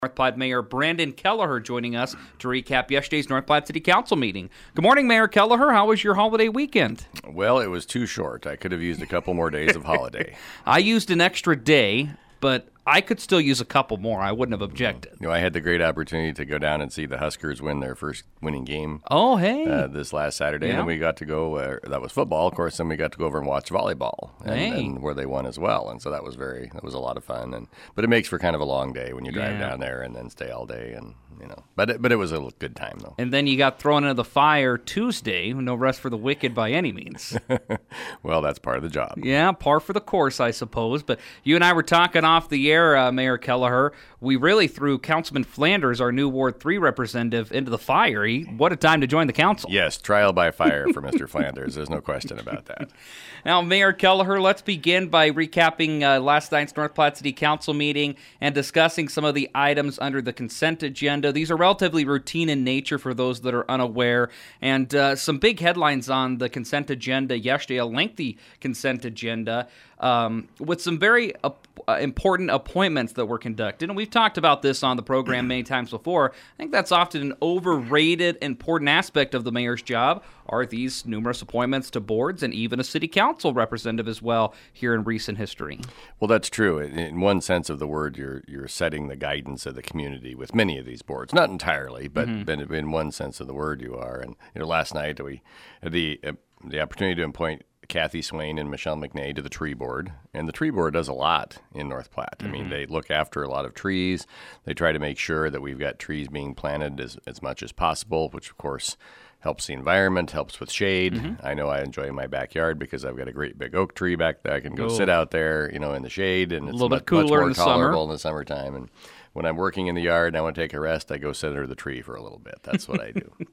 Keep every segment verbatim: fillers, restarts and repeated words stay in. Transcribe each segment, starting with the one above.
North Platte Mayor Brandon Kelleher joining us to recap yesterday's North Platte City Council meeting. Good morning, Mayor Kelleher. How was your holiday weekend? Well, it was too short. I could have used a couple more days of holiday. I used an extra day, but I could still use a couple more. I wouldn't have objected. You know, I had the great opportunity to go down and see the Huskers win their first winning game. Oh, hey. Uh, this last Saturday. Yeah. And then we got to go, uh, that was football, of course, then we got to go over and watch volleyball, and, Hey. and where they won as well. And so that was very, that was a lot of fun. And But it makes for kind of a long day when you drive Yeah. down there and then stay all day. And, you know, but it, but it was a good time, though. And then you got thrown into the fire Tuesday. No rest for the wicked by any means. Well, that's part of the job. Yeah, par for the course, I suppose. But you and I were talking off the air, uh, Mayor Kelleher. We really threw Councilman Flanders, our new Ward three representative, into the fire. He, what a time to join the council. Yes, trial by fire for Mister Flanders. There's no question about that. Now, Mayor Kelleher, let's begin by recapping uh, last night's North Platte City Council meeting and discussing some of the items under the consent agenda. These are relatively routine in nature for those that are unaware, and uh, some big headlines on the consent agenda yesterday, a lengthy consent agenda um, with some very uh, important appointments that were conducted. And we've talked about this on the program many times before. I think that's often an overrated, important aspect of the mayor's job, are these numerous appointments to boards and even a city council representative as well here in recent history. Well, that's true. In one sense of the word, you're you're setting the guidance of the community with many of these boards. Not entirely, but, mm-hmm. but in one sense of the word, you are. And you know, last night we had the uh, the opportunity to appoint Kathy Swain and Michelle McNay to the tree board. And the tree board does a lot in North Platte. Mm-hmm. I mean, they look after a lot of trees. They try to make sure that we've got trees being planted as, as much as possible, which, of course, helps the environment, helps with shade. Mm-hmm. I know I enjoy my backyard because I've got a great big oak tree back there. I can go Cool. sit out there, you know, in the shade, and it's a little much, bit cooler much more in the tolerable summer. in the summertime. And when I'm working in the yard and I want to take a rest, I go sit under the tree for a little bit. That's what I do.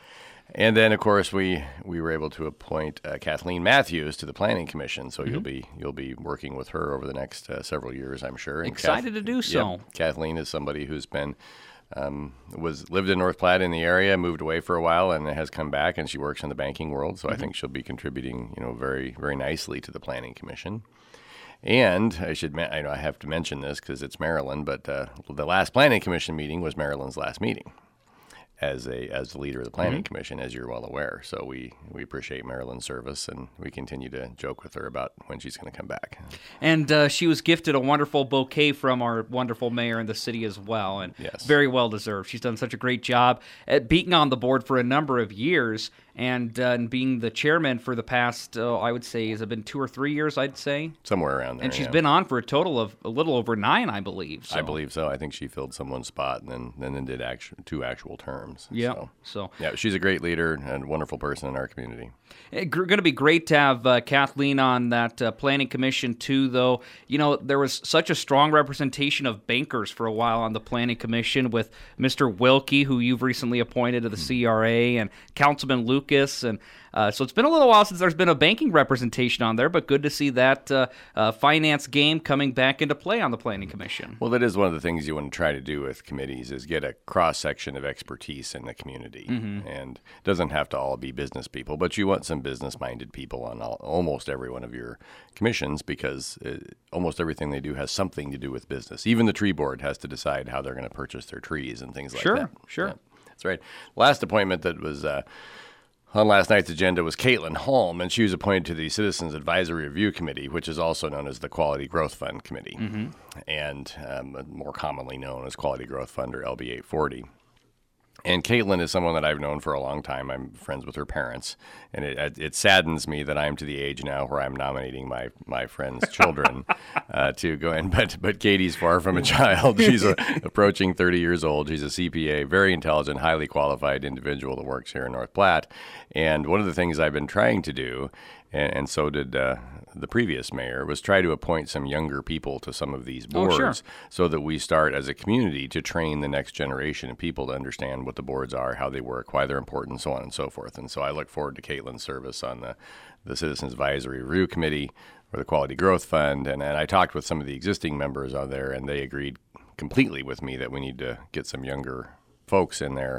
And then, of course, we, we were able to appoint uh, Kathleen Matthews to the Planning Commission. So mm-hmm. you'll be you'll be working with her over the next uh, several years, I'm sure. And Excited Kath- to do so. Yep, Kathleen is somebody who's been um, was lived in North Platte in the area, moved away for a while, and has come back. And she works in the banking world. So mm-hmm. I think she'll be contributing, you know, very very nicely to the Planning Commission. And I should I know I have to mention this because it's Marilyn, but uh, the last Planning Commission meeting was Marilyn's last meeting as a as the leader of the Planning mm-hmm. Commission, as you're well aware. So we, we appreciate Marilyn's service, and we continue to joke with her about when she's going to come back. And uh, she was gifted a wonderful bouquet from our wonderful mayor in the city as well, and yes. very well deserved. She's done such a great job at being on the board for a number of years, and, uh, and being the chairman for the past, uh, I would say, has it been two or three years, I'd say? Somewhere around there, And she's yeah. been on for a total of a little over nine, I believe. So. I believe so. I think she filled someone's spot and then, and then did actu- two actual terms. Yeah. So. So yeah, she's a great leader and a wonderful person in our community. It's going to be great to have uh, Kathleen on that uh, planning commission too, though. You know, there was such a strong representation of bankers for a while on the planning commission with Mister Wilkie, who you've recently appointed to the C R A, and Councilman Lucas, and uh, so it's been a little while since there's been a banking representation on there, but good to see that uh, uh, finance game coming back into play on the planning commission. Well, that is one of the things you want to try to do with committees is get a cross-section of expertise in the community. Mm-hmm. And it doesn't have to all be business people, but you want some business-minded people on all, almost every one of your commissions because it, almost everything they do has something to do with business. Even the tree board has to decide how they're going to purchase their trees and things like sure, that. Sure, sure. Yeah, that's right. Last appointment that was uh, on last night's agenda was Caitlin Holm, and she was appointed to the Citizens Advisory Review Committee, which is also known as the Quality Growth Fund Committee, mm-hmm. and um, more commonly known as Quality Growth Fund or L B eight forty. And Caitlin is someone that I've known for a long time. I'm friends with her parents, and it it saddens me that I'm to the age now where I'm nominating my my friends' children uh, to go in. But but Katie's far from a child. She's a, approaching thirty years old. She's a C P A, very intelligent, highly qualified individual that works here in North Platte. And one of the things I've been trying to do, and, and so did uh, the previous mayor, was try to appoint some younger people to some of these boards, oh, sure. so that we start as a community to train the next generation of people to understand what the boards are, how they work, why they're important, so on and so forth. And so I look forward to Caitlin's service on the, the Citizens Advisory Review Committee or the Quality Growth Fund. And, and I talked with some of the existing members on there, and they agreed completely with me that we need to get some younger folks in there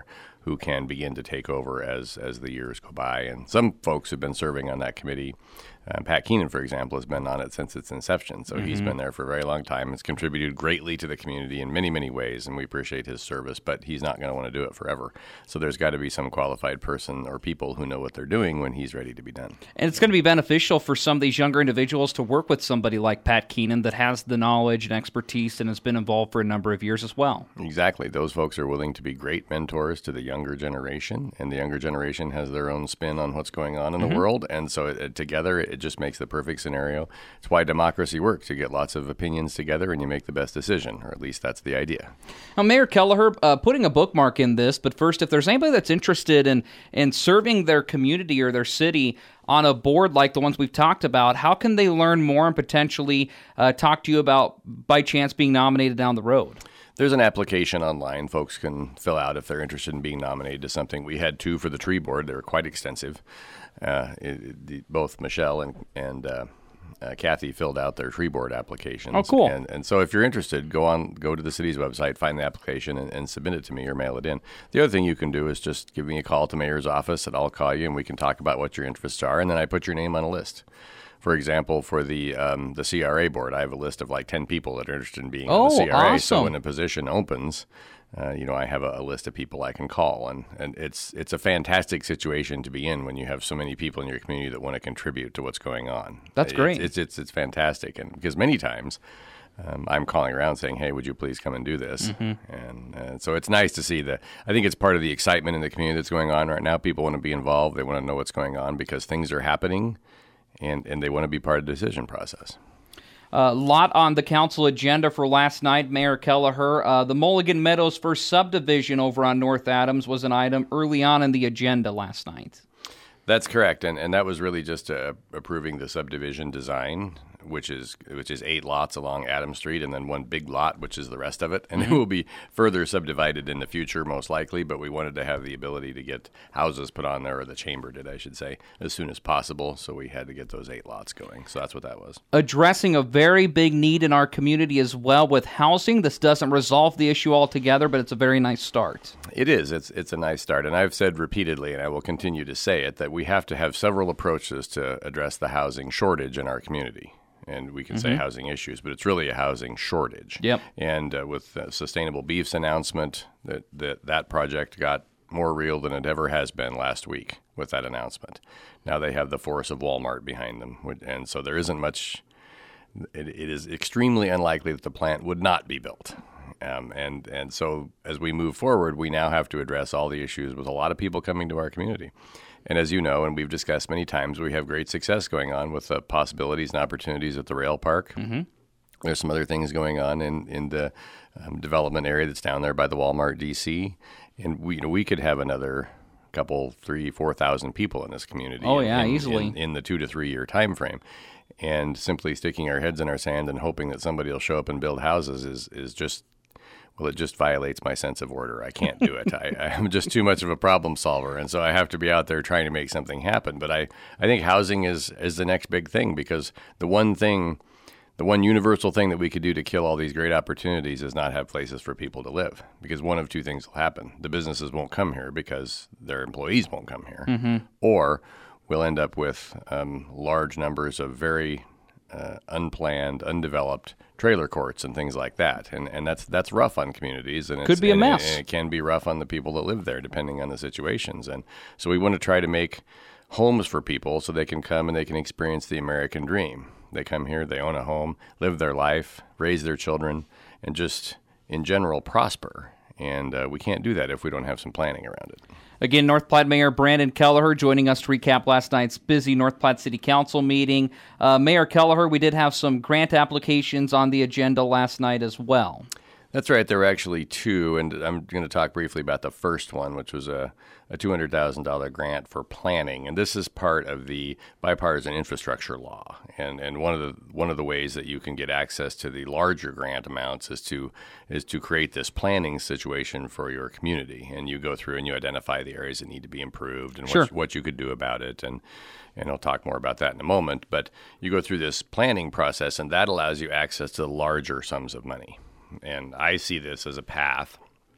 who can begin to take over as as the years go by. And some folks have been serving on that committee. Uh, Pat Keenan, for example, has been on it since its inception. So mm-hmm. he's been there for a very long time. Has contributed greatly to the community in many, many ways, and we appreciate his service, but he's not going to want to do it forever. So there's got to be some qualified person or people who know what they're doing when he's ready to be done. And it's going to be beneficial for some of these younger individuals to work with somebody like Pat Keenan that has the knowledge and expertise and has been involved for a number of years as well. Exactly. Those folks are willing to be great mentors to the younger generation, and the younger generation has their own spin on what's going on in mm-hmm. the world, and so it, it, together it just makes the perfect scenario. It's why democracy works. You get lots of opinions together and you make the best decision, or at least that's the idea. Now, Mayor Kelleher, uh, putting a bookmark in this, but first, if there's anybody that's interested in, in serving their community or their city on a board like the ones we've talked about, how can they learn more and potentially uh, talk to you about, by chance, being nominated down the road? There's an application online folks can fill out if they're interested in being nominated to something. We had two for the tree board. They were quite extensive. Uh, it, the, both Michelle and, and uh, uh, Kathy filled out their tree board applications. Oh, cool. And, and so if you're interested, go on, go to the city's website, find the application, and, and submit it to me or mail it in. The other thing you can do is just give me a call at the mayor's office, and I'll call you, and we can talk about what your interests are, and then I put your name on a list. For example, for the um, the C R A board, I have a list of like ten people that are interested in being oh, on the C R A. Awesome. So when a position opens, uh, you know, I have a, a list of people I can call, and, and it's it's a fantastic situation to be in when you have so many people in your community that want to contribute to what's going on. That's great. It's it's it's, it's fantastic, and because many times. Um, I'm calling around saying, hey, would you please come and do this? Mm-hmm. And uh, so it's nice to see that. I think it's part of the excitement in the community that's going on right now. People want to be involved. They want to know what's going on because things are happening, and, and they want to be part of the decision process. A uh, lot on the council agenda for last night, Mayor Kelleher. Uh, the Mulligan Meadows First Subdivision over on North Adams was an item early on in the agenda last night. That's correct, and and that was really just uh, approving the subdivision design, which is which is eight lots along Adams Street, and then one big lot, which is the rest of it. And mm-hmm. it will be further subdivided in the future, most likely. But we wanted to have the ability to get houses put on there, or the chamber did, I should say, as soon as possible. So we had to get those eight lots going. So that's what that was. Addressing a very big need in our community as well with housing. This doesn't resolve the issue altogether, but it's a very nice start. It is. It's it's a nice start, and I've said repeatedly, and I will continue to say it, that we have to have several approaches to address the housing shortage in our community. And we can mm-hmm. say housing issues, but it's really a housing shortage. Yep. And uh, with uh, Sustainable Beef's announcement, that, that that project got more real than it ever has been last week with that announcement. Now they have the force of Walmart behind them, and so there isn't much. It, it is extremely unlikely that the plant would not be built. Um, and and so as we move forward, we now have to address all the issues with a lot of people coming to our community. And as you know, and we've discussed many times, we have great success going on with the possibilities and opportunities at the rail park. Mm-hmm. There's some other things going on in, in the um, development area that's down there by the Walmart D C. And we, you know, we could have another couple, three, four thousand people in this community. Oh, yeah, in, easily. In, in the two to three year time frame. And simply sticking our heads in our sand and hoping that somebody will show up and build houses is, is just... Well, it just violates my sense of order. I can't do it. I, I'm just too much of a problem solver, and so I have to be out there trying to make something happen. But I, I think housing is, is the next big thing, because the one thing, the one universal thing that we could do to kill all these great opportunities is not have places for people to live, because one of two things will happen. The businesses won't come here because their employees won't come here, mm-hmm. or we'll end up with um, large numbers of very uh, unplanned, undeveloped trailer courts and things like that, and and that's that's rough on communities, and could it's, be a and mess. It, and it can be rough on the people that live there, depending on the situations. And so we want to try to make homes for people so they can come and they can experience the American dream. They come here, they own a home, live their life, raise their children, and just in general prosper. And uh, we can't do that if we don't have some planning around it. Again, North Platte Mayor Brandon Kelleher joining us to recap last night's busy North Platte City Council meeting. Uh, Mayor Kelleher, we did have some grant applications on the agenda last night as well. That's right. There were actually two, and I'm going to talk briefly about the first one, which was a, a two hundred thousand dollars grant for planning. And this is part of the bipartisan infrastructure law. And and one of the one of the ways that you can get access to the larger grant amounts is to is to create this planning situation for your community. And you go through and you identify the areas that need to be improved and sure. what, what you could do about it. And and I'll talk more about that in a moment. But you go through this planning process, and that allows you access to larger sums of money. And I see this as a path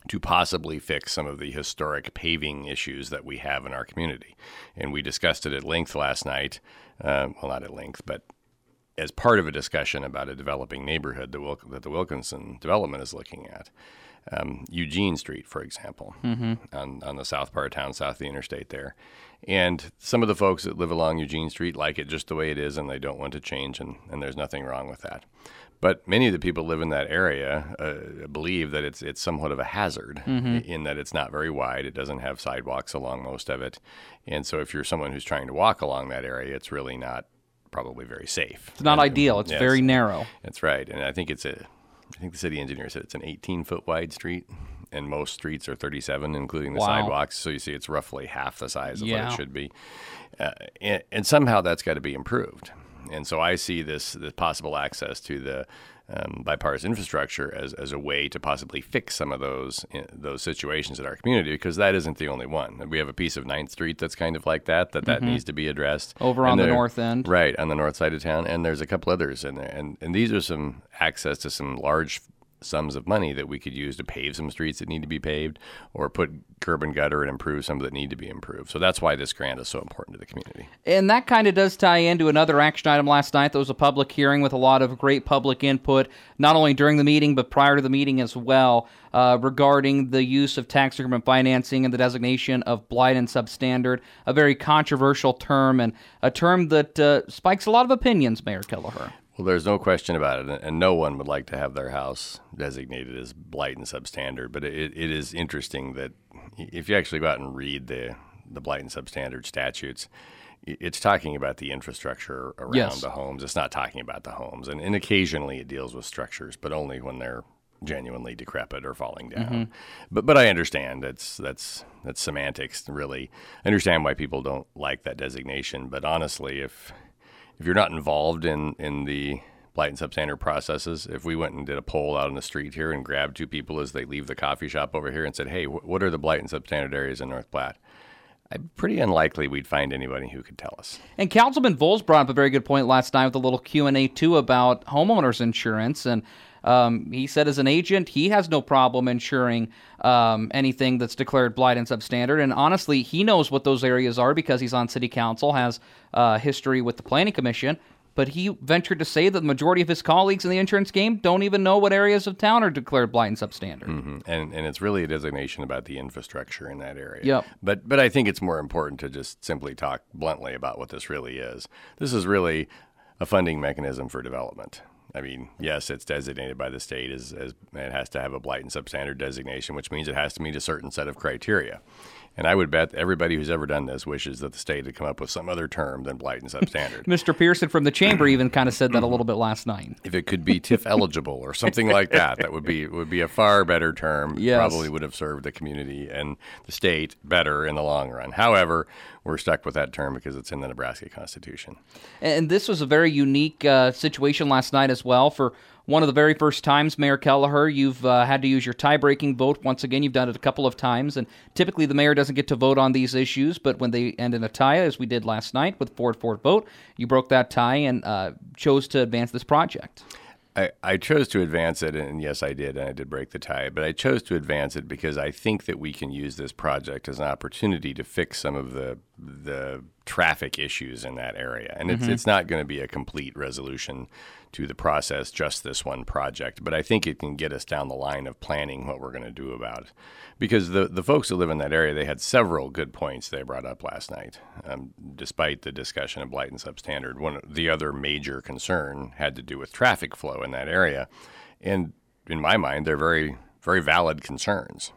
to possibly fix some of the historic paving issues that we have in our community. And we discussed it at length last night. Uh, well, not at length, but as part of a discussion about a developing neighborhood that, Wil- that the Wilkinson development is looking at. Um, Eugene Street, for example, mm-hmm. on, on the south part of town, south of the interstate there. And some of the folks that live along Eugene Street like it just the way it is, and they don't want to change, and, and there's nothing wrong with that. But many of the people who live in that area uh, believe that it's it's somewhat of a hazard mm-hmm. in that it's not very wide. It doesn't have sidewalks along most of it. And so if you're someone who's trying to walk along that area, it's really not probably very safe. It's not and, ideal. It's yes, very narrow. That's right. And I think it's a, I think the city engineer said it's an eighteen-foot wide street, and most streets are thirty-seven, including the wow. sidewalks. So you see it's roughly half the size of yeah. what it should be. Uh, and, and somehow that's got to be improved. And so I see this, this possible access to the um, bipartisan infrastructure as, as a way to possibly fix some of those those situations in our community, because that isn't the only one. We have a piece of ninth Street that's kind of like that, that, that mm-hmm. needs to be addressed. Over on the north end. Right, on the north side of town. And there's a couple others in there. And, and these are some access to some large sums of money that we could use to pave some streets that need to be paved, or put curb and gutter and improve some that need to be improved. So that's why this grant is so important to the community. And that kind of does tie into another action item last night. There was a public hearing with a lot of great public input, not only during the meeting, but prior to the meeting as well, uh, regarding the use of tax increment financing and the designation of blight and substandard, a very controversial term, and a term that uh, spikes a lot of opinions, Mayor Kelleher. Well, there's no question about it, and no one would like to have their house designated as blight and substandard. But it, it is interesting that if you actually go out and read the, the blight and substandard statutes, it's talking about the infrastructure around yes. the homes. It's not talking about the homes. And, and occasionally it deals with structures, but only when they're genuinely decrepit or falling down. Mm-hmm. But but I understand that's that's that's semantics, really. I understand why people don't like that designation. But honestly, if If you're not involved in, in the blight and substandard processes, if we went and did a poll out on the street here and grabbed two people as they leave the coffee shop over here and said, hey, wh- what are the blight and substandard areas in North Platte? I'm pretty unlikely we'd find anybody who could tell us. And Councilman Vols brought up a very good point last night with a little Q and A, too, about homeowners insurance. And um, he said as an agent, he has no problem insuring um, anything that's declared blight and substandard. And honestly, he knows what those areas are because he's on city council, has uh, history with the planning commission. But he ventured to say that the majority of his colleagues in the insurance game don't even know what areas of town are declared blight and substandard. Mm-hmm. And and it's really a designation about the infrastructure in that area. Yep. But but I think it's more important to just simply talk bluntly about what this really is. This is really a funding mechanism for development. I mean, yes, it's designated by the state as, as it has to have a blight and substandard designation, which means it has to meet a certain set of criteria. And I would bet everybody who's ever done this wishes that the state had come up with some other term than blight and substandard. Mister Pearson from the chamber even kind of said that a little bit last night. If it could be T I F eligible or something like that, that would be would be a far better term. Yes. Probably would have served the community and the state better in the long run. However, we're stuck with that term because it's in the Nebraska Constitution. And this was a very unique uh, situation last night as well. For one of the very first times, Mayor Kelleher, you've uh, had to use your tie-breaking vote. Once again, you've done it a couple of times, and typically the mayor doesn't get to vote on these issues, but when they end in a tie, as we did last night with four to four vote, you broke that tie and uh, chose to advance this project. I, I chose to advance it, and yes, I did, and I did break the tie, but I chose to advance it because I think that we can use this project as an opportunity to fix some of the the traffic issues in that area. And it's mm-hmm. it's not going to be a complete resolution to the process, just this one project, but I think it can get us down the line of planning what we're going to do about it. Because the, the folks that live in that area, they had several good points they brought up last night, um, despite the discussion of blight and substandard. One, the other major concern had to do with traffic flow in that area. And in my mind, they're very, very valid concerns.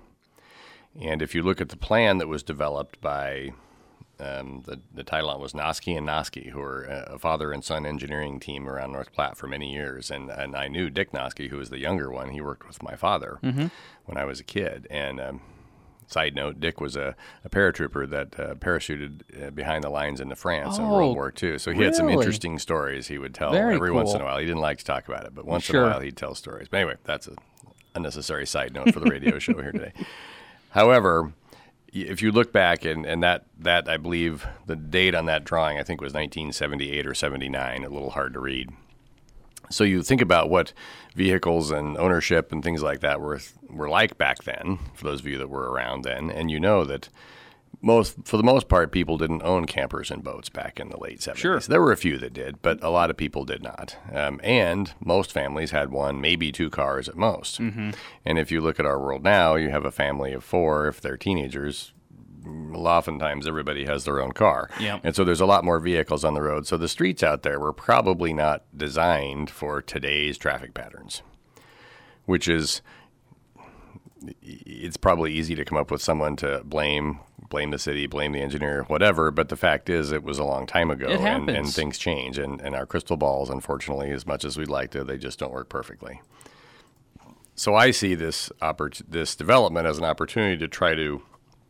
And if you look at the plan that was developed by Um, the, the title on it was Noski and Noski, who were a father and son engineering team around North Platte for many years. And, and I knew Dick Noski, who was the younger one. He worked with my father mm-hmm. when I was a kid. And um, side note, Dick was a, a paratrooper that uh, parachuted uh, behind the lines into France oh, in World War Two. So he really? had some interesting stories he would tell Very every cool. once in a while. He didn't like to talk about it, but once sure. in a while he'd tell stories. But anyway, that's an unnecessary side note for the radio show here today. However, if you look back, and, and that, that, I believe, the date on that drawing, I think was nineteen seventy-eight or seventy-nine, a little hard to read. So you think about what vehicles and ownership and things like that were were like back then, for those of you that were around then, and you know that most, for the most part, people didn't own campers and boats back in the late seventies. Sure. There were a few that did, but a lot of people did not. Um, and most families had one, maybe two cars at most. Mm-hmm. And if you look at our world now, you have a family of four, if they're teenagers. Oftentimes everybody has their own car. Yep. And so there's a lot more vehicles on the road. So the streets out there were probably not designed for today's traffic patterns, which is, it's probably easy to come up with someone to blame, blame the city, blame the engineer, whatever. But the fact is it was a long time ago, It and, and happens. things change. And, and our crystal balls, unfortunately, as much as we'd like to, they just don't work perfectly. So I see this oppor- this development as an opportunity to try to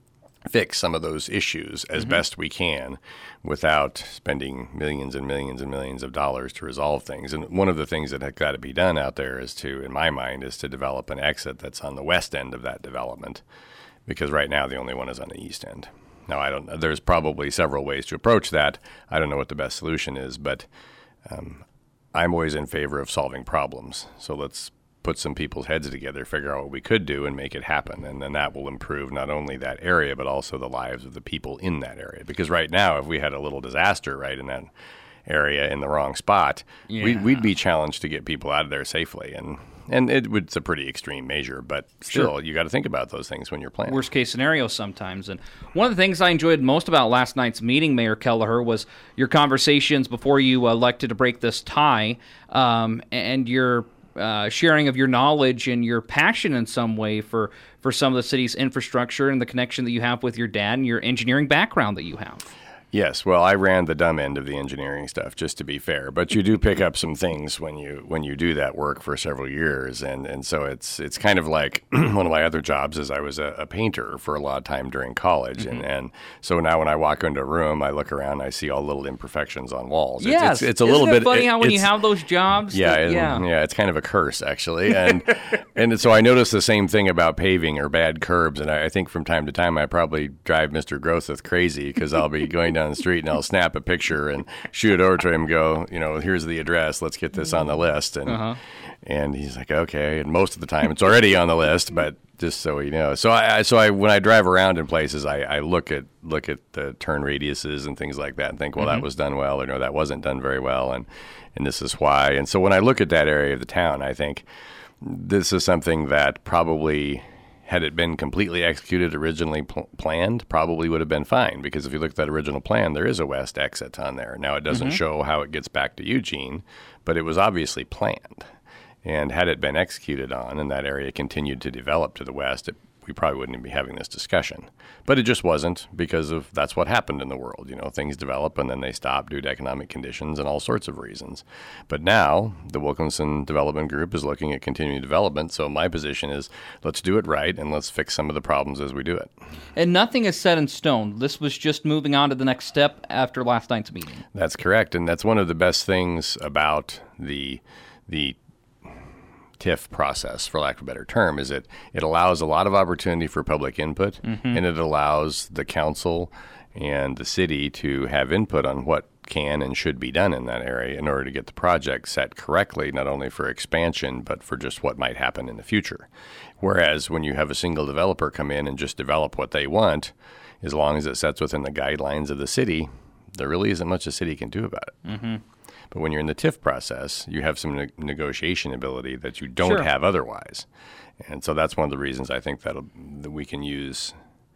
fix some of those issues as mm-hmm. best we can without spending millions and millions and millions of dollars to resolve things. And one of the things that had got to be done out there is to, in my mind, is to develop an exit that's on the west end of that development, because right now the only one is on the east end. Now, I don't. There's probably several ways to approach that. I don't know what the best solution is, but um, I'm always in favor of solving problems. So let's put some people's heads together, figure out what we could do, and make it happen. And then that will improve not only that area, but also the lives of the people in that area. Because right now, if we had a little disaster right in that area in the wrong spot, yeah. we'd, we'd be challenged to get people out of there safely. And and it would, it's a pretty extreme measure, but still, Sure. you got to think about those things when you're planning. Worst case scenario sometimes. And one of the things I enjoyed most about last night's meeting, Mayor Kelleher, was your conversations before you elected to break this tie, um, and your Uh, sharing of your knowledge and your passion in some way for, for some of the city's infrastructure and the connection that you have with your dad and your engineering background that you have. Yes, well, I ran the dumb end of the engineering stuff, just to be fair. But you do pick up some things when you when you do that work for several years, and, and so it's it's kind of like one of my other jobs is I was a, a painter for a lot of time during college, mm-hmm. and, and so now when I walk into a room, I look around, and I see all little imperfections on walls. Yes, it's, it's, it's a Isn't little it bit funny it, how when you have those jobs, yeah, that, and, yeah, yeah, it's kind of a curse actually, and and so I notice the same thing about paving or bad curbs, and I, I think from time to time I probably drive Mister Grosseth crazy because I'll be going down the street and I'll snap a picture and shoot it over to him and go, you know, here's the address, let's get this on the list. And uh-huh. and he's like, okay. And most of the time it's already on the list, but just so you know. So I so I when I drive around in places, I, I look at look at the turn radiuses and things like that and think, well, mm-hmm. that was done well, or no, that wasn't done very well, and and this is why. And so when I look at that area of the town, I think this is something that probably, had it been completely executed, originally pl- planned, probably would have been fine. Because if you look at that original plan, there is a west exit on there. Now, it doesn't mm-hmm. show how it gets back to Eugene, but it was obviously planned. And had it been executed on and that area continued to develop to the west, it, we probably wouldn't be having this discussion. But it just wasn't, because of that's what happened in the world. You know, things develop and then they stop due to economic conditions and all sorts of reasons. But now the Wilkinson Development Group is looking at continuing development. So my position is, let's do it right and let's fix some of the problems as we do it. And nothing is set in stone. This was just moving on to the next step after last night's meeting. That's correct. And that's one of the best things about the the T I F process, for lack of a better term, is it it allows a lot of opportunity for public input, mm-hmm. and it allows the council and the city to have input on what can and should be done in that area in order to get the project set correctly, not only for expansion, but for just what might happen in the future. Whereas when you have a single developer come in and just develop what they want, as long as it sets within the guidelines of the city, there really isn't much the city can do about it. Mm-hmm. But when you're in the T I F process, you have some ne- negotiation ability that you don't Sure. have otherwise. And so that's one of the reasons I think that'll, that we can use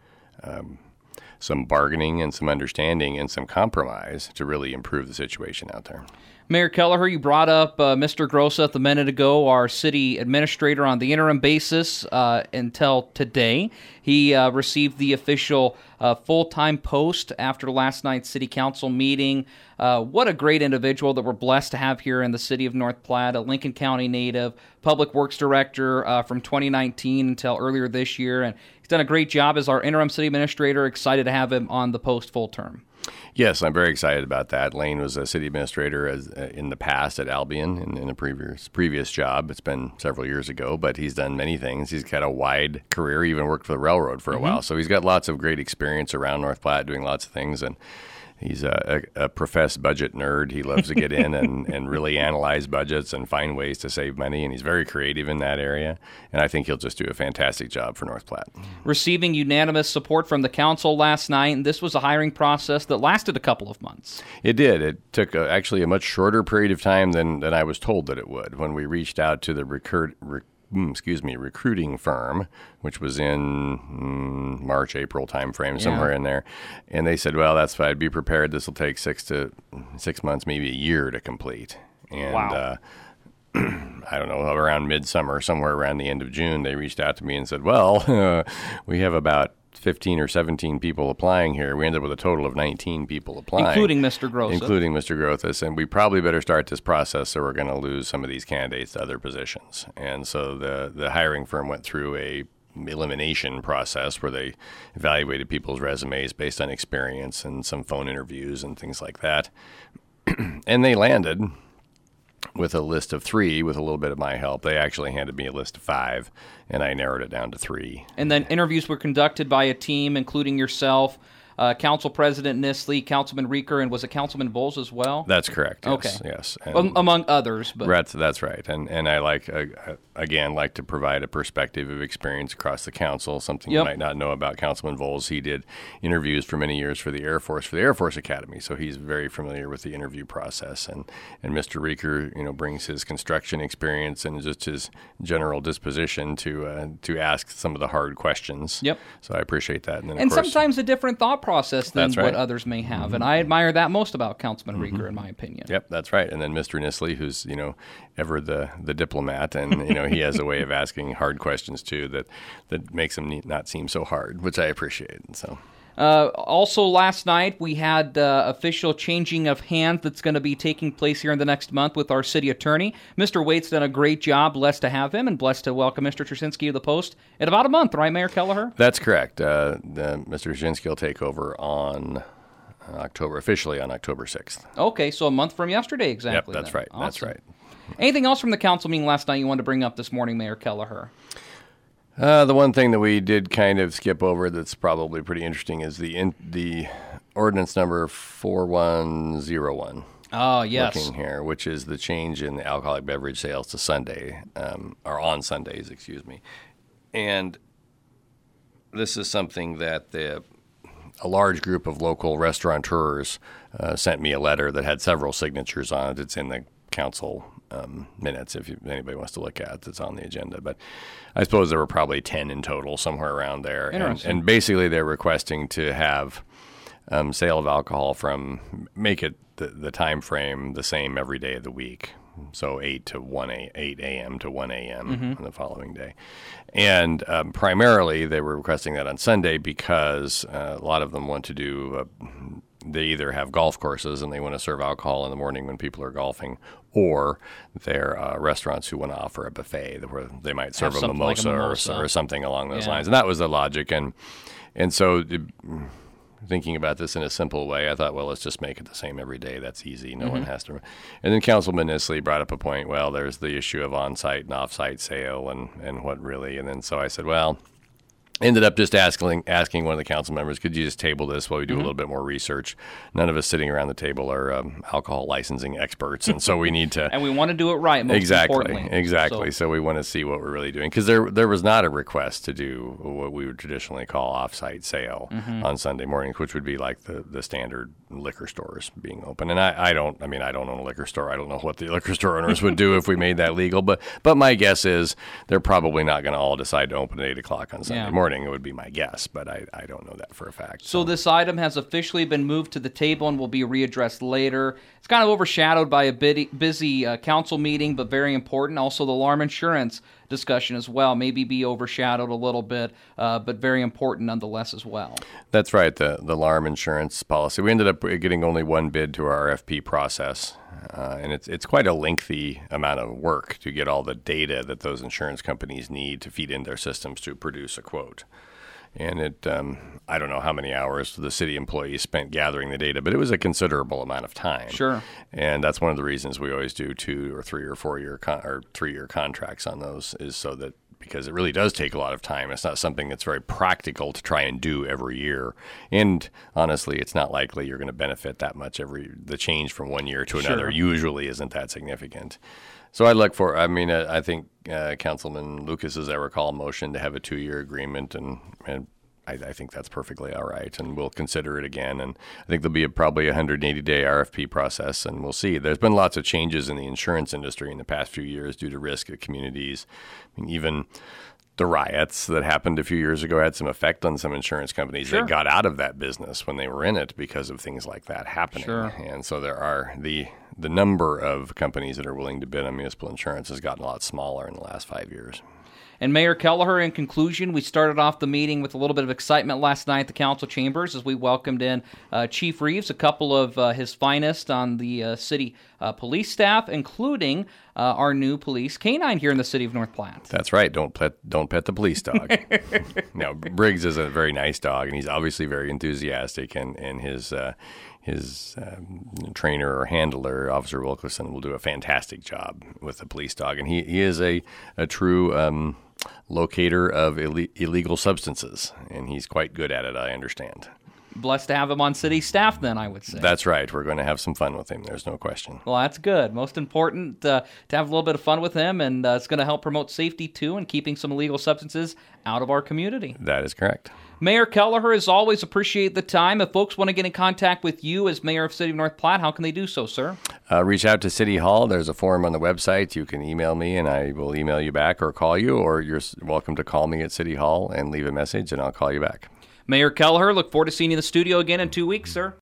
um, some bargaining and some understanding and some compromise to really improve the situation out there. Mayor Kelleher, you brought up uh, Mister Grosseth a minute ago, our city administrator on the interim basis uh, until today. He uh, received the official uh, full-time post after last night's city council meeting. Uh, what a great individual that we're blessed to have here in the city of North Platte, a Lincoln County native, public works director uh, from twenty nineteen until earlier this year. And he's done a great job as our interim city administrator. Excited to have him on the post full term. Yes, I'm very excited about that. Lane was a city administrator as, uh, in the past at Albion in, in a previous previous job. It's been several years ago, but he's done many things. He's got a wide career, even worked for the railroad for a mm-hmm. while. So he's got lots of great experience around North Platte doing lots of things. And he's a, a, a professed budget nerd. He loves to get in and, and really analyze budgets and find ways to save money, and he's very creative in that area. And I think he'll just do a fantastic job for North Platte. Receiving unanimous support from the council last night, and this was a hiring process that lasted a couple of months. It did. It took a, actually a much shorter period of time than, than I was told that it would. When we reached out to the recruit, rec, excuse me, recruiting firm, which was in mm, March, April timeframe, Yeah. somewhere in there, and they said, "Well, that's fine. Be prepared. This will take six to six months, maybe a year to complete." And Wow. uh, I don't know, around midsummer, somewhere around the end of June, they reached out to me and said, "Well, uh, we have about fifteen or seventeen people applying here. We ended up with a total of nineteen people applying. Including Mister Grossa. Including Mister Grothus. And we probably better start this process, or we're going to lose some of these candidates to other positions." And so the, the hiring firm went through a elimination process where they evaluated people's resumes based on experience and some phone interviews and things like that. And they landed with a list of three with a little bit of my help. They actually handed me a list of five, and I narrowed it down to three. And then interviews were conducted by a team, including yourself, uh, Council President Nisley, Councilman Reeker, and was it Councilman Bowles as well? That's correct. Yes, Okay. Yes. And Um, among others. But that's, that's right. And and I like, uh, again, like to provide a perspective of experience across the council, something Yep. you might not know about Councilman Bowles. He did interviews for many years for the Air Force, for the Air Force Academy, so he's very familiar with the interview process. And, and Mister Reeker, you know, brings his construction experience and just his general disposition to uh, to ask some of the hard questions. Yep. So I appreciate that. And, then, of and course, sometimes a different thought process than That's right. what others may have. Mm-hmm. And I admire that most about Councilman mm-hmm. Reeker, in my opinion. Yep, that's right. And then Mister Nisley, who's, you know, ever the, the diplomat, and, you know, he has a way of asking hard questions, too, that, that makes them not seem so hard, which I appreciate. So. Uh, also, last night, we had uh, official changing of hands that's going to be taking place here in the next month with our city attorney. Mister Waite's done a great job. Blessed to have him, and blessed to welcome Mister Trzynski to the post in about a month, right, Mayor Kelleher? That's correct. Uh, the, Mister Trzynski will take over on October, officially on October sixth. Okay, so a month from yesterday, exactly. Yep, that's then. right. Awesome. That's right. Anything else from the council meeting last night you wanted to bring up this morning, Mayor Kelleher? Uh, the one thing that we did kind of skip over that's probably pretty interesting is the in, the ordinance number four one zero one. Oh, yes. Looking here, which is the change in the alcoholic beverage sales to Sunday, um, or on Sundays, excuse me. And this is something that the a large group of local restaurateurs uh, sent me a letter that had several signatures on it. It's in the council um, minutes if you, anybody wants to look at it. It's on the agenda. But I suppose there were probably ten in total, somewhere around there. And, and basically they're requesting to have um, sale of alcohol from, make it the, the time frame the same every day of the week. So eight to one a eight a.m. to one a.m. Mm-hmm. on the following day. And um, primarily they were requesting that on Sunday because uh, a lot of them want to do, uh, they either have golf courses and they want to serve alcohol in the morning when people are golfing, or they're uh, restaurants who want to offer a buffet where they might serve a mimosa, like a mimosa, Or, or something along those yeah. lines. And that was the logic. And, and so... It, thinking about this in a simple way, I thought, well, let's just make it the same every day. That's easy. No mm-hmm. one has to. And then Councilman Nisley brought up a point. Well, there's the issue of on-site and off-site sale, and, and what really. And then so I said, well, ended up just asking asking one of the council members, could you just table this while we do mm-hmm. a little bit more research? None of us sitting around the table are um, alcohol licensing experts, and so we need to. And we want to do it right, most exactly, importantly. Exactly. So. so we want to see what we're really doing, because there there was not a request to do what we would traditionally call off-site sale mm-hmm. on Sunday mornings, which would be like the, the standard liquor stores being open. And I, I don't, I mean, I don't own a liquor store. I don't know what the liquor store owners would do if we made that legal, but but my guess is they're probably not going to all decide to open at eight o'clock on Sunday yeah. morning. It would be my guess, but I, I don't know that for a fact. So. so this item has officially been moved to the table and will be readdressed later. It's kind of overshadowed by a busy uh, council meeting, but very important. Also, the alarm insurance discussion as well, maybe be overshadowed a little bit, uh, but very important nonetheless as well. That's right, the, the alarm insurance policy. We ended up getting only one bid to our R F P process, uh, and it's it's quite a lengthy amount of work to get all the data that those insurance companies need to feed in their systems to produce a quote. And it, um, I don't know how many hours the city employees spent gathering the data, but it was a considerable amount of time. Sure. And that's one of the reasons we always do two or three or four year con- or three year contracts on those, is so that because it really does take a lot of time. It's not something that's very practical to try and do every year. And honestly, it's not likely you're going to benefit that much every the change from one year to another Sure. usually isn't that significant. So I look for, I mean, uh, I think uh, Councilman Lucas, as I recall, motion to have a two-year agreement, and, and I, I think that's perfectly all right, and we'll consider it again. And I think there'll be a, probably a one hundred eighty day R F P process, and we'll see. There's been lots of changes in the insurance industry in the past few years due to risk of communities. I mean, even the riots that happened a few years ago had some effect on some insurance companies. Sure. They got out of that business when they were in it because of things like that happening. Sure. And so there are the the number of companies that are willing to bid on municipal insurance has gotten a lot smaller in the last five years. And Mayor Kelleher, in conclusion, we started off the meeting with a little bit of excitement last night at the council chambers as we welcomed in uh, Chief Reeves, a couple of uh, his finest on the uh, city uh, police staff, including uh, our new police canine here in the city of North Platte. That's right. Don't pet, don't pet the police dog. Now, Briggs is a very nice dog, and he's obviously very enthusiastic, and, and his uh, his um, trainer or handler, Officer Wilkerson, will do a fantastic job with the police dog. And he, he is a, a true um, locator of Ill- illegal substances, and he's quite good at it, I understand. Blessed to have him on city staff, then, I would say. That's right. We're going to have some fun with him. There's no question. Well, that's good. Most important uh, to have a little bit of fun with him, and uh, it's going to help promote safety, too, and keeping some illegal substances out of our community. That is correct. Mayor Kelleher, as always, appreciate the time. If folks want to get in contact with you as mayor of City of North Platte, how can they do so, sir? Uh, reach out to City Hall. There's a form on the website. You can email me, and I will email you back or call you, or you're welcome to call me at City Hall and leave a message, and I'll call you back. Mayor Kelleher, look forward to seeing you in the studio again in two weeks, sir.